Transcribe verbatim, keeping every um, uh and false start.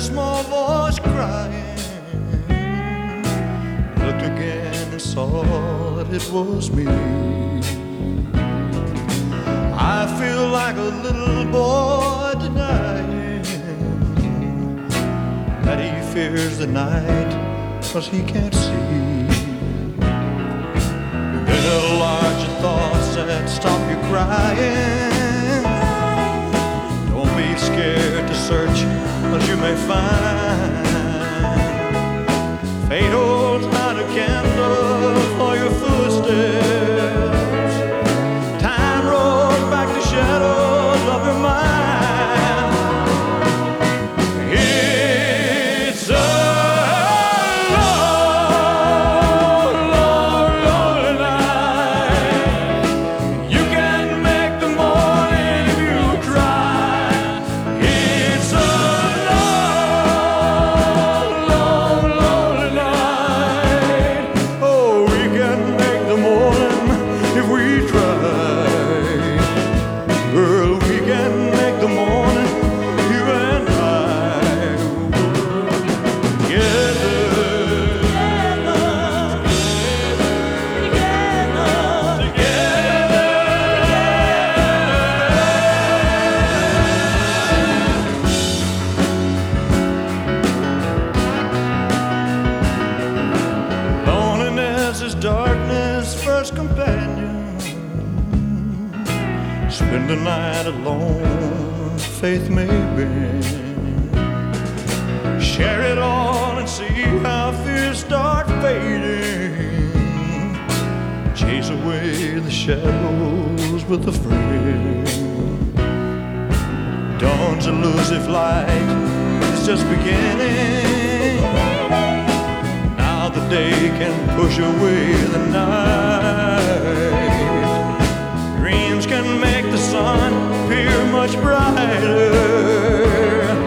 small voice crying. Looked again and saw that it was me. I feel like a little boy denying that he fears the night 'cause he can't see. Then a larger thoughts that stop you crying. Don't be scared to search, 'cause you may find fate holds out a candle for your footsteps. Time rolls back the shadows of your mind. It's a long, long, lonely night. You can make the morning if you try. It's a long, long, lonely night. Oh, we can make the morning if we try. Girl, we can make the morning, you and I. Together, loneliness is darkness' first companion. Spend the night alone, faith may bend. Share it all and see how fears start fading. Chase away the shadows with a friend. Dawn's elusive light is just beginning. Now the day can push away the night. Dreams can make the sun appear much brighter.